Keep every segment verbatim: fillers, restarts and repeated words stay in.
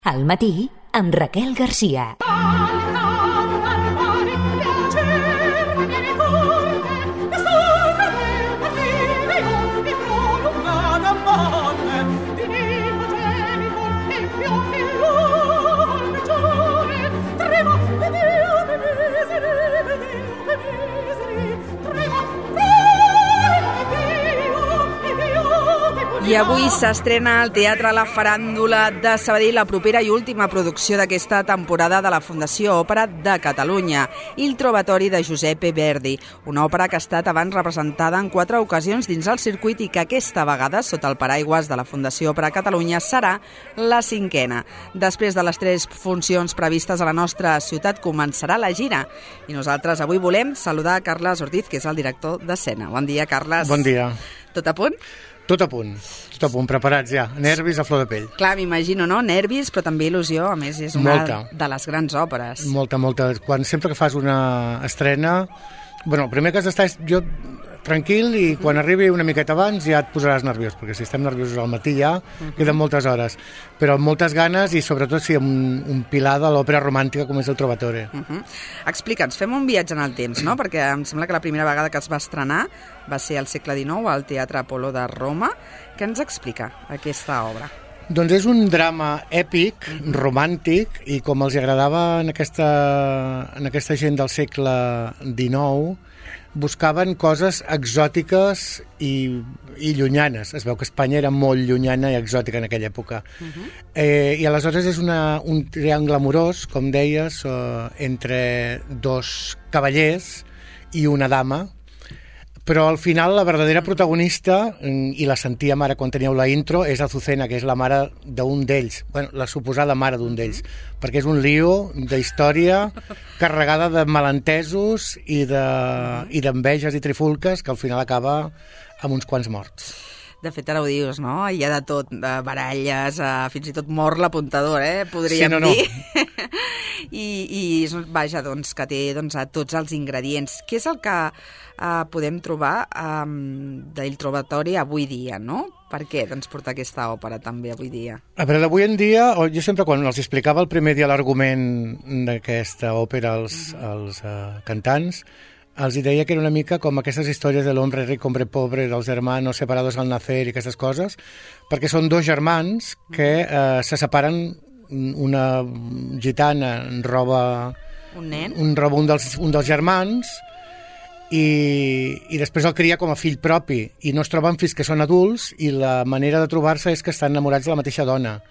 Al matí, amb Raquel Garcia. I avui s'estrena al Teatre La Faràndula de Sabadell la propera i última producció d'aquesta temporada de la Fundació Òpera de Catalunya, Il Trovatore de Giuseppe Verdi, una òpera que ha estat abans representada en quatre ocasions dins el circuit i que aquesta vegada, sota el paraigües de la Fundació Òpera Catalunya, serà la cinquena. Després de les tres funcions previstes a la nostra ciutat, començarà la gira. I nosaltres avui volem saludar Carles Ortiz, que és el director d'escena. Bon dia, Carles. Bon dia. Tot a punt? Tot a punt, tot a punt, preparats ja, nervis a flor de pell. Clar, m'imagino, no? Nervis, però també il·lusió, a més és una molta. de les grans òperes. Molta, molta. Quan sempre que fas una estrena, bueno, el primer que has d'estar és jo tranquil i quan arribi una miqueta abans ja et posaràs nerviós, perquè si estem nerviosos al matí ja uh-huh. queden moltes hores, però amb moltes ganes i sobretot si amb un, un pilar de l'òpera romàntica com és el Trovatore. Uh-huh. Explica'ns, fem un viatge en el temps, no? Perquè em sembla que la primera vegada que es va estrenar va ser al segle dinou al Teatre Apol·lo de Roma. Què ens explica aquesta obra? Doncs és un drama èpic, romàntic, i com els agradava en aquesta, en aquesta gent del segle dinou, buscaven coses exòtiques i, i llunyanes. Es veu que Espanya era molt llunyana i exòtica en aquella època. Uh-huh. eh, I aleshores és una, un triangle amorós, com deies, eh, entre dos cavallers i una dama, però al final la verdadera protagonista, i la sentíem ara quan teníeu la intro, és Azucena, que és la mare d'un d'ells, bueno, la suposada mare d'un d'ells, perquè és un lío d'història carregada de malentesos i de, i d'enveges i trifulques que al final acaba amb uns quants morts. De fet, ara ho dius, no? Hi ha de tot, de baralles, uh, fins i tot mor l'apuntador, eh? Podríem sí, no, no. dir. I, I, vaja, doncs, que té doncs, a tots els ingredients. Què és el que uh, podem trobar um, d'Il Trovatore avui dia, no? Per què doncs, portar aquesta òpera també avui dia? A veure, d'avui en dia, jo sempre quan els explicava el primer dia l'argument d'aquesta òpera als, uh-huh. als uh, cantants, els deia que era una mica com aquestes històries de l'hombre ric, hombre pobre, dels hermanos separados al nacer i aquestes coses, perquè són dos germans que eh, se separen, una gitana roba un nen, un, roba un, dels, un dels germans i, i després el cria com a fill propi i no es troben fins que són adults i la manera de trobar-se és que estan enamorats de la mateixa dona.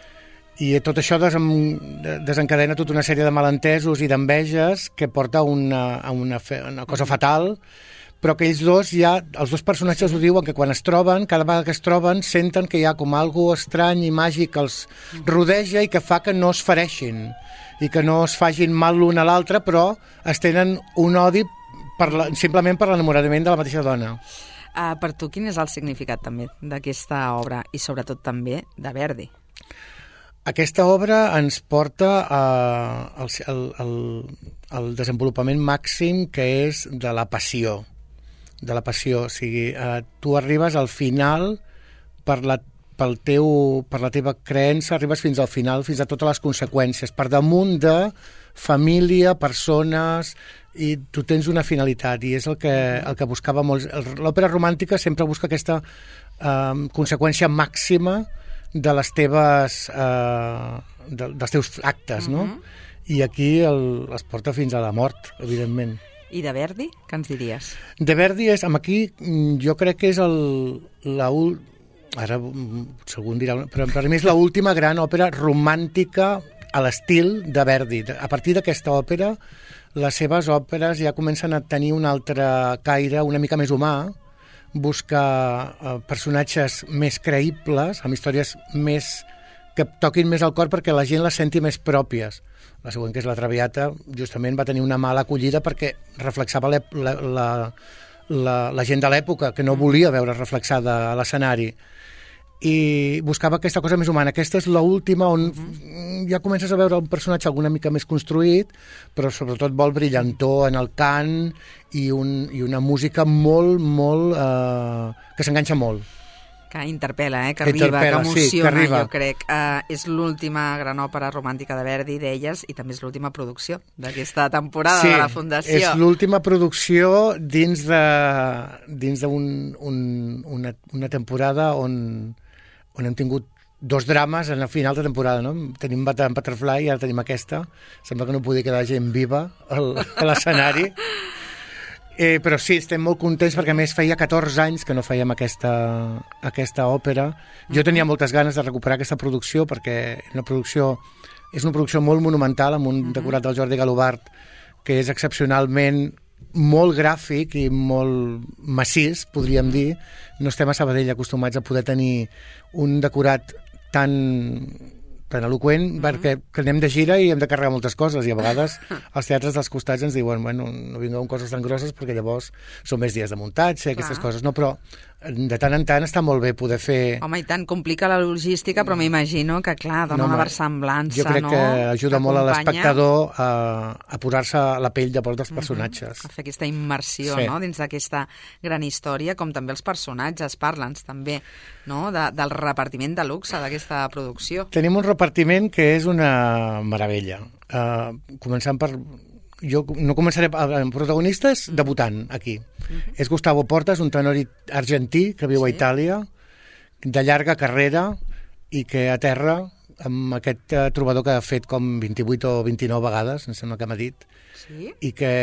I tot això desen, desencadena tota una sèrie de malentesos i d'enveges que porta a una, a una, fe, una cosa fatal, però que ells dos ja, els dos personatges ho diuen, que quan es troben, cada vegada que es troben, senten que hi ha com algo estrany i màgic que els rodeja i que fa que no es fereixin i que no es facin mal l'un a l'altre, però es tenen un odi per la, simplement per l'enamorament de la mateixa dona. Uh, per tu, quin és el significat també d'aquesta obra i sobretot també de Verdi? Aquesta obra ens porta a, al, al, al desenvolupament màxim que és de la passió. De la passió. O sigui, eh, tu arribes al final per la, pel teu, per la teva creença, arribes fins al final, fins a totes les conseqüències, per damunt de família, persones, i tu tens una finalitat, i és el que, el que buscava molts. L'òpera romàntica sempre busca aquesta eh, conseqüència màxima de les teves eh, de, dels teus actes, no? Uh-huh. I aquí el, es porta fins a la mort, evidentment. I de Verdi, què ens diries? De Verdi és, amb aquí, jo crec que és el, la ul... ara segur dirà, però per mi és l'última gran òpera romàntica a l'estil de Verdi. A partir d'aquesta òpera, les seves òperes ja comencen a tenir un altre caire una mica més humà, buscar eh, personatges més creïbles, amb històries més que toquin més al cor perquè la gent les senti més pròpies. La següent, que és la Traviata, justament va tenir una mala acollida perquè reflexava la, la, la, la, la gent de l'època, que no volia veure reflexada a l'escenari. I buscava aquesta cosa més humana. Aquesta és l'última on uh-huh. ja comences a veure un personatge alguna mica més construït, però sobretot vol brillantor en el cant i, un, i una música molt, molt... Eh, que s'enganxa molt. Que interpel·la, eh? que, que arriba, que emociona, sí, que arriba. jo crec. Uh, és l'última gran òpera romàntica de Verdi, d'elles, i també és l'última producció d'aquesta temporada sí, de la Fundació. Sí, és l'última producció dins de dins d'un un, una, una temporada on, on hem tingut dos drames en el final de temporada, no? Tenim Butterfly i ara tenim aquesta. Sembla que no podia quedar gent viva al, a l'escenari. Eh, però sí, estem molt contents perquè a més feia catorze anys que no fèiem aquesta, aquesta òpera. Jo tenia moltes ganes de recuperar aquesta producció perquè una producció, és una producció molt monumental amb un uh-huh. decorat del Jordi Galobart que és excepcionalment molt gràfic i molt massís, podríem dir. No estem a Sabadell acostumats a poder tenir un decorat tan, tan eloqüent mm-hmm. perquè que anem de gira i hem de carregar moltes coses i a vegades els teatres dels costats ens diuen bueno, no vingueu amb coses tan grosses perquè llavors són més dies de muntatge, Clar. Aquestes coses, no, però de tant en tant està molt bé poder fer... Home, i tant, complica la logística, però m'imagino que, clar, dona no, una versemblança, no? Jo crec no? que ajuda que molt a l'espectador a, a posar-se a la pell de dels personatges. Uh-huh. A fer aquesta immersió, sí. no?, dins d'aquesta gran història, com també els personatges, parla'ns també, no?, de, del repartiment de luxe d'aquesta producció. Tenim un repartiment que és una meravella. Uh, començant per... Jo no començaré amb protagonistes debutant aquí. Uh-huh. És Gustavo Portas, un tenor argentí que viu sí. a Itàlia, de llarga carrera i que aterra amb aquest uh, trobador que ha fet com vint-i-vuit o vint-i-nou vegades, em sembla que m'ha dit, sí? i que,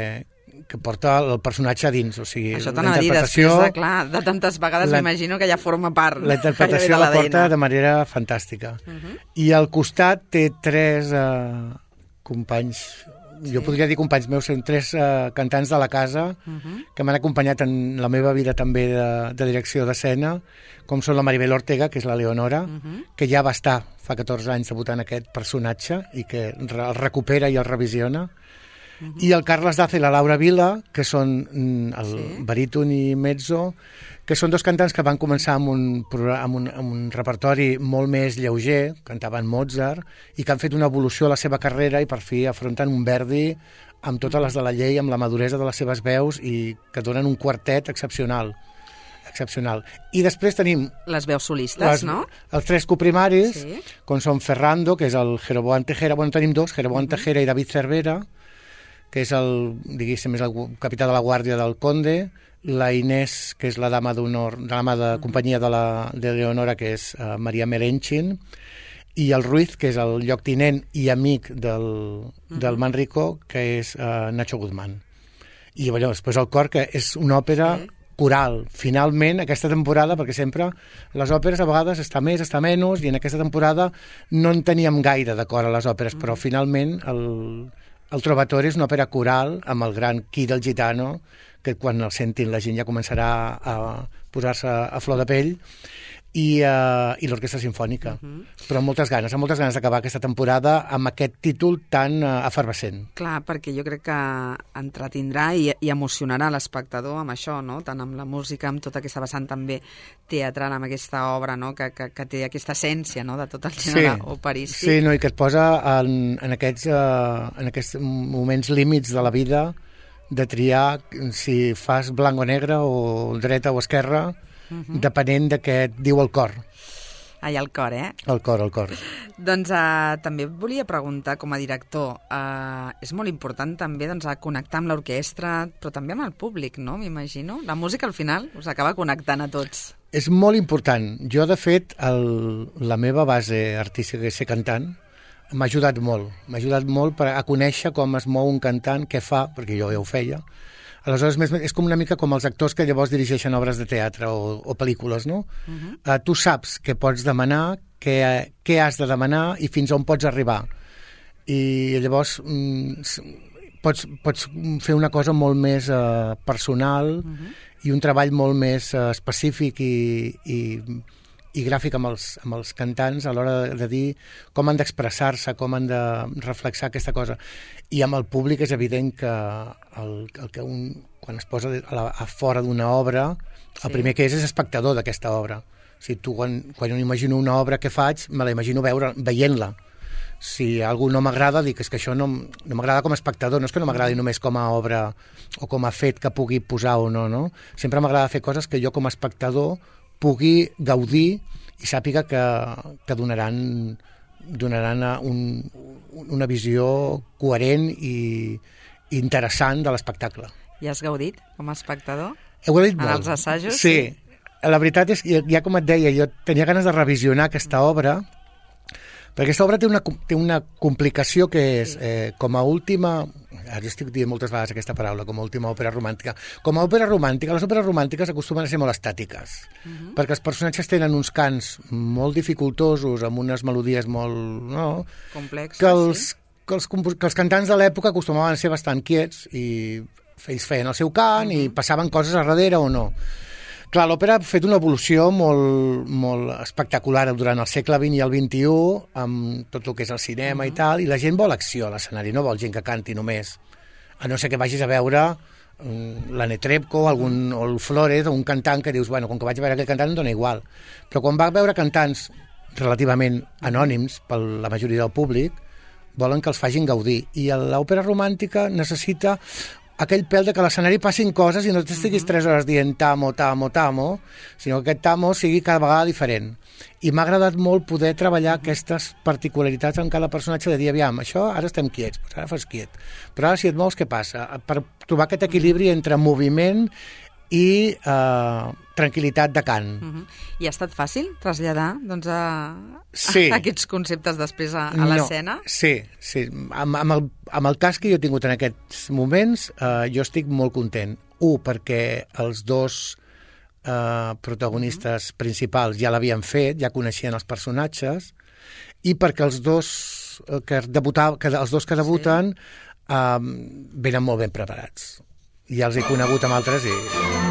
que porta el personatge a dins. O sigui, això t'anava a dir, després de, clar, de tantes vegades la, m'imagino que ja forma part. La interpretació la porta de manera fantàstica. Uh-huh. I al costat té tres uh, companys... Sí. Jo podria dir companys meus, són tres uh, cantants de la casa uh-huh. que m'han acompanyat en la meva vida també de, de direcció d'escena, com són la Maribel Ortega, que és la Leonora, uh-huh. que ja va estar fa catorze anys debutant aquest personatge i que el recupera i el revisiona, uh-huh. i el Carles Daza i la Laura Vila, que són mm, el sí. baríton i mezzo, que són dos cantants que van començar amb un, amb, un, amb un repertori molt més lleuger, cantaven Mozart, i que han fet una evolució a la seva carrera i per fi afronten un Verdi amb totes les de la llei, amb la maduresa de les seves veus i que donen un quartet excepcional. excepcional. I després tenim... Les veus solistes, les, no? Els tres coprimaris, sí. com són Ferrando, que és el Jeroboam Tejera, bueno, tenim dos, Jeroboam uh-huh. Tejera i David Cervera, que és el, diguéssim, és el capità de la guàrdia del Conde, la Inés, que és la dama d'honor, la dama de companyia de, la, de Leonora, que és uh, Maria Merenchin, i el Ruiz, que és el lloctinent i amic del, del Manrico, que és uh, Nacho Guzmán. I bueno, després el cor, que és una òpera sí. coral. Finalment, aquesta temporada, perquè sempre les òperes a vegades està més, està menys, i en aquesta temporada no en teníem gaire de cor a les òperes, però finalment el, el Trovatore és una òpera coral amb el gran Qui del Gitano, que quan el sentin la gent ja començarà a posar-se a flor de pell, i, uh, i l'Orquestra Simfònica. Uh-huh. Però amb moltes ganes, amb moltes ganes d'acabar aquesta temporada amb aquest títol tan uh, efervescent. Clar, perquè jo crec que entretindrà i, i emocionarà l'espectador amb això, no? Tant amb la música, amb tota aquesta vessant també teatral, amb aquesta obra, no? que, que, que té aquesta essència, no? De tot el gènere sí. operístic. Sí, no? I que et posa en, en, aquests, uh, en aquests moments límits de la vida de triar si fas blanc o negre o dreta o esquerra, uh-huh. depenent de què et diu el cor. Ai, el cor, eh? El cor, el cor. Doncs uh, també et volia preguntar, com a director, uh, és molt important també doncs, connectar amb l'orquestra, però també amb el públic, no? M'imagino. La música, al final, us acaba connectant a tots. És molt important. Jo, de fet, el, la meva base artística, que és ser cantant, m'ha ajudat molt. M'ha ajudat molt per a conèixer com es mou un cantant, què fa, perquè jo ja ho feia. Aleshores, més, és com una mica com els actors que llavors dirigeixen obres de teatre o, o pel·lícules, no? Uh-huh. Uh, tu saps què pots demanar, què, què has de demanar i fins on pots arribar. I llavors mm, pots, pots fer una cosa molt més uh, personal uh-huh. i un treball molt més uh, específic i... i i gràfic amb els, amb els cantants a l'hora de, de dir com han d'expressar-se, com han de reflexar aquesta cosa. I amb el públic és evident que, el, el que un, quan es posa a, la, a fora d'una obra, sí. el primer que és és espectador d'aquesta obra. O sigui, tu, quan, quan imagino una obra que faig, me la imagino veure, veient-la. Si algú no m'agrada, dic, és que això no, no m'agrada com a espectador, no és que no m'agradi només com a obra o com a fet que pugui posar o no, no? Sempre m'agrada fer coses que jo com a espectador pugui gaudir i sàpiga que, que donaran, donaran un, una visió coherent i interessant de l'espectacle. I has gaudit com a espectador? He gaudit molt. En els assajos? Sí. La veritat és que, ja com et deia, jo tenia ganes de revisionar aquesta obra, perquè aquesta obra té una, té una complicació que és, eh, com a última... Ara jo estic dient moltes vegades aquesta paraula, com a última òpera romàntica. Com a òpera romàntica, les òperes romàntiques acostumen a ser molt estàtiques, uh-huh. perquè els personatges tenen uns cants molt dificultosos, amb unes melodies molt... No? Complexes, que els, sí. Que els, que els cantants de l'època acostumaven a ser bastant quiets i ells feien el seu cant uh-huh. i passaven coses a darrere o no. Clar, l'òpera ha fet una evolució molt, molt espectacular durant el segle vint i el vint-i-u, amb tot el que és el cinema uh-huh. i tal, i la gent vol acció a l'escenari, no vol gent que canti només. A no ser que vagis a veure um, la Netrebko algun, o el Flores o un cantant que dius, bueno, com que vaig a veure aquell cantant em dona igual. Però quan va veure cantants relativament anònims per la majoria del públic, volen que els facin gaudir. I l'òpera romàntica necessita aquell pèl de que a l'escenari passin coses i no t'estiguis tres hores dient tamo, tamo, tamo, sinó que aquest tamo sigui cada vegada diferent. I m'ha agradat molt poder treballar aquestes particularitats en cada personatge, de dir, aviam, això ara estem quiets, però ara fas quiet. Però ara si et mous, què passa? Per trobar aquest equilibri entre moviment i eh, tranquil·litat de cant. Uh-huh. I ha estat fàcil traslladar doncs, a, sí. a aquests conceptes després a, a l'escena? No, sí, sí. Amb, amb, el, amb el cas que jo he tingut en aquests moments, eh, jo estic molt content. Un, perquè els dos eh, protagonistes uh-huh. principals ja l'havien fet, ja coneixien els personatges, i perquè els dos eh, que, debutar, que, els dos que debuten sí. eh, venen molt ben preparats. Ja els he conegut amb altres i...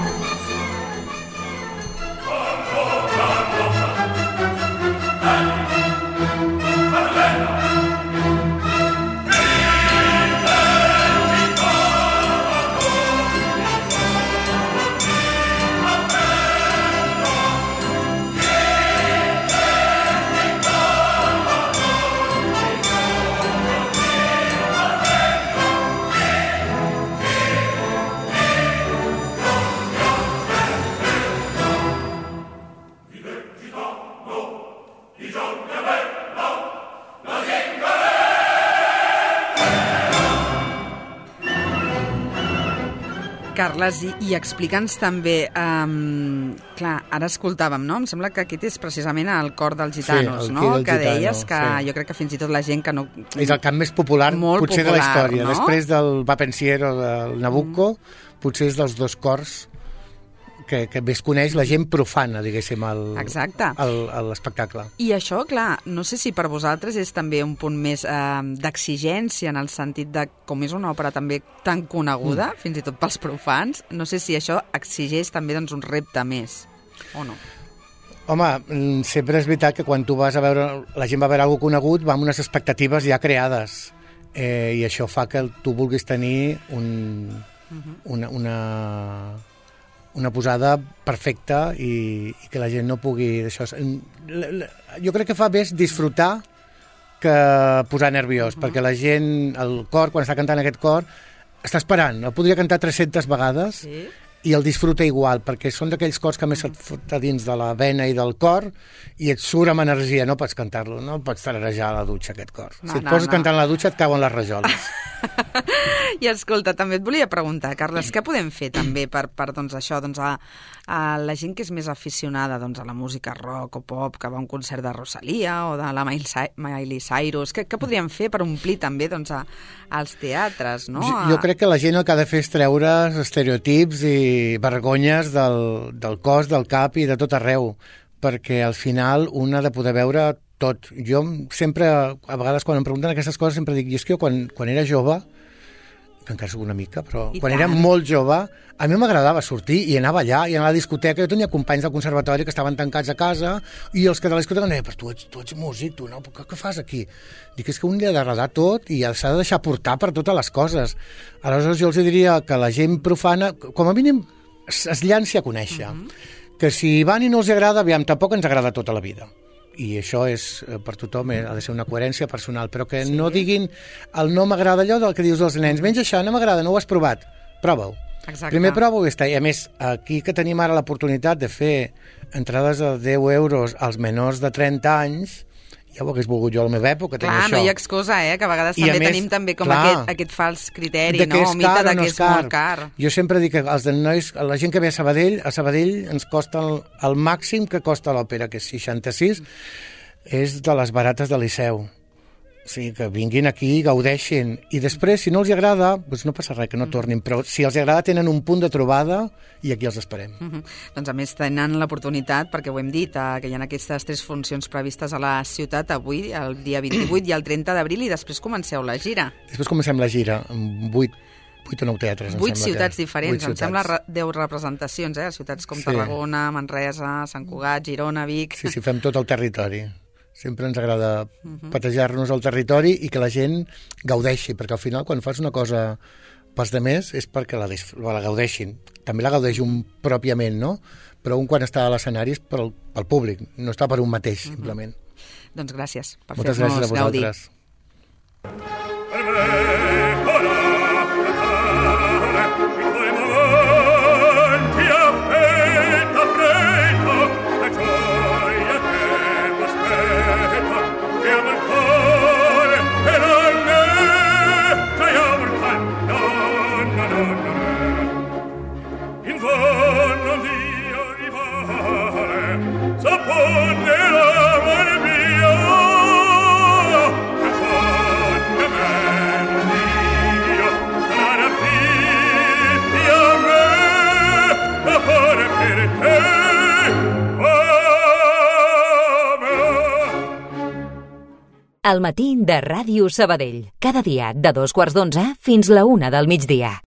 Carles, i, i explica'ns també, um, clar, ara escoltàvem, no? Em sembla que aquest és precisament el cor dels gitanos, sí, no? del Que gitano, deies que sí. jo crec que fins i tot la gent que no... És el cant més popular, molt potser popular, de la història. no? Després del Va Pensiero del Nabucco, mm. potser és dels dos cors que, que més coneix la gent profana, diguéssim, l'espectacle. I això, clar, no sé si per vosaltres és també un punt més eh, d'exigència en el sentit de com és una òpera també tan coneguda, mm. fins i tot pels profans, no sé si això exigeix també doncs, un repte més, o no? Home, sempre és veritat que quan tu vas a veure, la gent va a veure alguna conegut, va amb unes expectatives ja creades, eh, i això fa que tu vulguis tenir un, uh-huh. una... una una posada perfecta i, i que la gent no pugui... Això, jo crec que fa més disfrutar que posar nerviós, uh-huh. perquè la gent, el cor, quan està cantant aquest cor, està esperant. El podria cantar tres-centes vegades sí. i el disfruta igual, perquè són d'aquells cors que més et fot a dins de la vena i del cor i et surt amb energia, no pots cantar-lo, no pots tararejar a la dutxa aquest cor. No, si et no, poses no. cantant a la dutxa et cauen les rajoles. I escolta, també et volia preguntar, Carles, què podem fer també per, per doncs, això, doncs, a, a la gent que és més aficionada doncs, a la música rock o pop, que va a un concert de Rosalia o de la Miley Cyrus, què, què podríem fer per omplir també doncs, a, als teatres? No? Jo, jo crec que la gent el que ha de fer és treure estereotips i vergonyes del, del cos, del cap i de tot arreu, perquè al final un ha de poder veure tot. Jo sempre, a vegades quan em pregunten aquestes coses, sempre dic, jo és que jo quan, quan era jove, que encara soc una mica, però I quan tant. Era molt jove, a mi m'agradava sortir i anava allà, i anar a la discoteca. Jo tenia companys del conservatori que estaven tancats a casa i els que de la discoteca em deien, però tu ets, tu ets músic, tu no, què, què fas aquí? Dic, és que un li ha d'agradar tot i s'ha de deixar portar per totes les coses. Aleshores jo els diria que la gent profana, com a mínim, es, es llanci a conèixer. Uh-huh. Que si van i no els agrada, aviam, tampoc ens agrada tota la vida. I això és, per tothom, ha de ser una coherència personal, però que sí. no diguin el no m'agrada allò del que dius dels nens, menys això, no m'agrada, no ho has provat, prova-ho. Exacte. Primer prova aquesta, i a més, aquí que tenim ara l'oportunitat de fer entrades de deu euros als menors de trenta anys, ja ho hagués volgut jo a la meva època, tenir clar, això. no hi ha excusa, eh? Que a vegades I també a més, tenim també com clar, aquest, aquest fals criteri, de que no? és El mite car de o no que és és molt car. Jo sempre dic que els de nois, la gent que ve a Sabadell, a Sabadell ens costa el, el màxim que costa l'òpera, que és seixanta-sis, és de les barates del Liceu. O sigui, que vinguin aquí, gaudeixin. I després, si no els agrada, doncs no passa res, que no tornin. Però si els agrada, tenen un punt de trobada i aquí els esperem. Uh -huh. Doncs a més tenen l'oportunitat, perquè ho hem dit, eh, que hi ha aquestes tres funcions previstes a la ciutat avui, el dia vint-i-vuit i el trenta d'abril, i després comenceu la gira. Després comencem la gira amb vuit, vuit o nou teatres. Vuit em sembla ciutats que... diferents, Vuit em ciutats. sembla deu representacions, eh? Ciutats com Sí. Tarragona, Manresa, Sant Cugat, Girona, Vic... Sí, sí, fem tot el territori. Sempre ens agrada uh-huh. patejar-nos al territori i que la gent gaudeixi, perquè al final quan fas una cosa pels demés és perquè la, la gaudeixin. També la gaudeix un pròpiament, no? Però un quan està a l'escenari és pel, pel públic, no està per un mateix, uh-huh. simplement. Doncs gràcies per Moltes gràcies a fer-nos gaudir. vosaltres. El matí de Ràdio Sabadell. Cada dia de dos quarts d'onze fins la una del migdia.